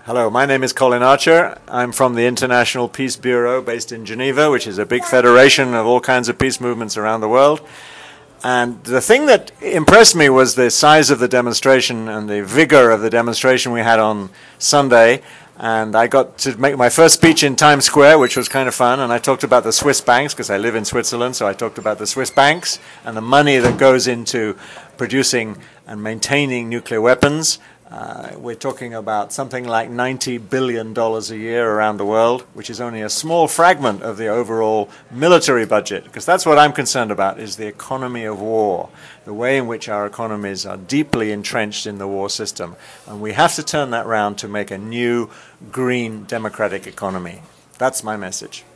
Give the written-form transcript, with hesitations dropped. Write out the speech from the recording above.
Hello, my name is Colin Archer. I'm from the International Peace Bureau based in Geneva, which is a big federation of all kinds of peace movements around the world. And the thing that impressed me was the size of the demonstration and the vigor of the demonstration we had on Sunday. And I got to make my first speech in Times Square, which was kind of fun. And I talked about the Swiss banks, because I live in Switzerland, so I talked about the Swiss banks and the money that goes into producing and maintaining nuclear weapons. We're talking about something like $90 billion a year around the world, which is only a small fragment of the overall military budget, because that's what I'm concerned about, is the economy of war, the way in which our economies are deeply entrenched in the war system. And we have to turn that round to make a new, green, democratic economy. That's my message.